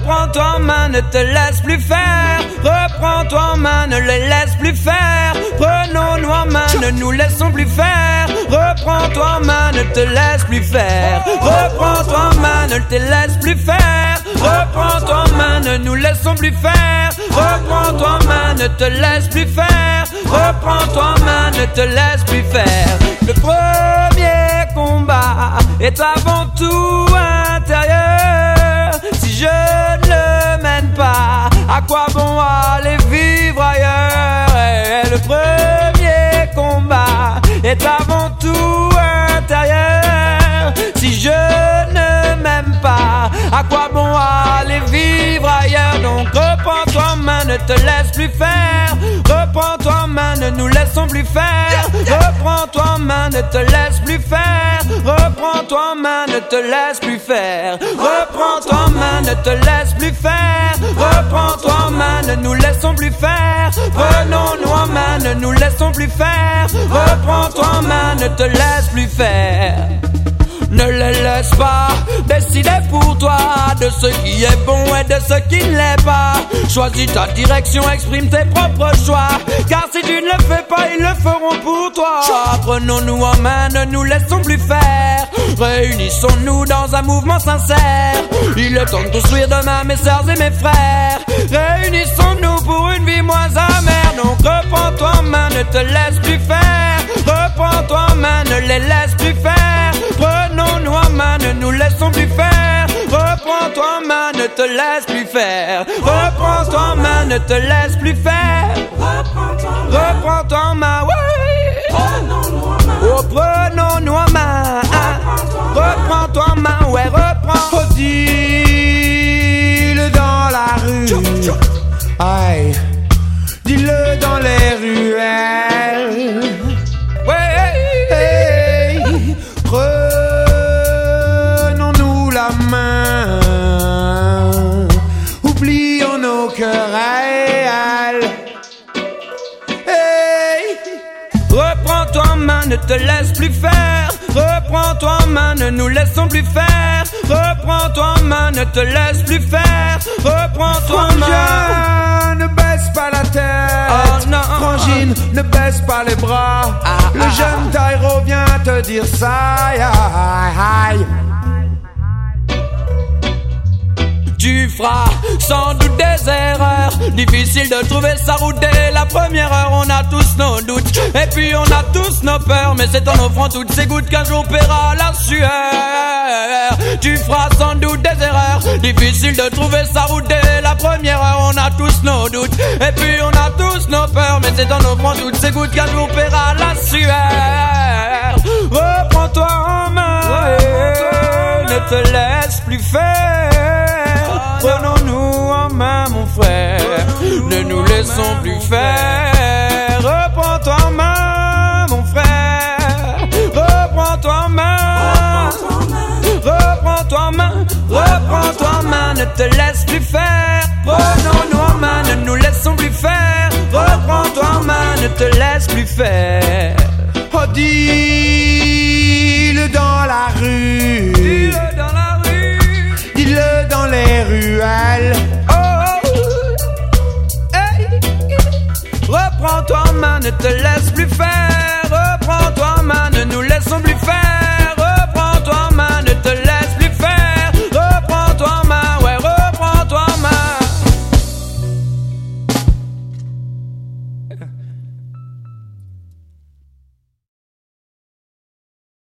Reprends-toi en main, ne te laisse plus faire. Reprends-toi en main, ne les laisse plus faire. Prenons-nous en main, ne nous laissons plus faire. Reprends-toi en main, ne te laisse plus faire. Reprends-toi en main, ne te laisse plus faire. Reprends-toi en main, ne nous laissons plus faire. Reprends-toi en main, ne te laisse plus faire. Reprends-toi en main, ne te laisse plus faire. Le premier combat est avant tout intérieur. Si je ne le mène pas, à quoi bon aller vivre ailleurs? Et le premier combat est avant tout intérieur. Si je ne m'aime pas, à quoi bon aller vivre ailleurs? Donc reprends-toi en main, ne te laisse plus faire. Reprends-toi en main, ne nous laissons plus faire. Reprends-toi en main, ne te laisse plus faire. Reprends-toi en main, ne te laisse plus faire. Reprends-toi en main, ne te laisse plus faire. Reprends-toi en main, ne nous laissons plus faire. Prenons-nous en main, ne nous laissons plus faire. Reprends-toi en main, ne te laisse plus faire. Ne les laisse pas décider pour toi de ce qui est bon et de ce qui ne l'est pas. Choisis ta direction, exprime tes propres choix. Car si tu ne le fais pas, ils le feront pour toi. Prenons-nous en main, ne nous laissons plus faire. Réunissons-nous dans un mouvement sincère. Il est temps de construire demain, mes sœurs et mes frères. Réunissons-nous pour une vie moins amère. Donc reprends-toi en main, ne te laisse plus faire. Reprends-toi en main, ne les laisse plus faire. Prenons-nous en main, ne nous laissons plus faire. Reprends-toi en main, ne te laisse plus faire. Reprends-toi en main, ne te laisse plus faire. Reprends-toi en main, ouais. Oh, prenons-nous en main. Reprends-toi en main, ouais, reprends. Oh, dis-le dans la rue. Aïe, dis-le dans les ruelles. Prenons-nous la main, oublions nos querelles. Hey. Reprends-toi en main, ne te laisse plus faire. Reprends-toi en main, ne nous laissons plus faire. Reprends-toi en main, ne te laisse plus faire. Reprends-toi en main. Ne baisse pas la tête. Oh non. Frangine, ne baisse pas les bras. Le jeune Tyro vient te dire ça. Aïe, aïe. Tu feras sans doute des erreurs. Difficile de trouver sa route dès la première heure. On a tous nos doutes et puis on a tous nos peurs. Mais c'est en offrant toutes ces gouttes qu'un jour paiera la sueur. Tu feras sans doute des erreurs. Difficile de trouver sa route dès la première heure. On a tous nos doutes et puis on a tous nos peurs. Mais c'est en offrant toutes ces gouttes qu'un jour paiera la sueur. Reprends-toi en main, ne te laisse plus faire. Prenons-nous en main, mon frère, ne nous laissons plus faire. Reprends-toi en main, mon frère. Reprends-toi en main. Reprends-toi en main. Reprends-toi en main, ne te laisse plus faire. Prenons-nous en main, ne nous laissons plus faire. Reprends-toi en main, ne te laisse plus faire. Oh, dis-le dans la rue. Dis-le dans la rue. Dis-le dans les ruelles. Oh, hey. Reprends-toi en main, ne te laisse plus faire.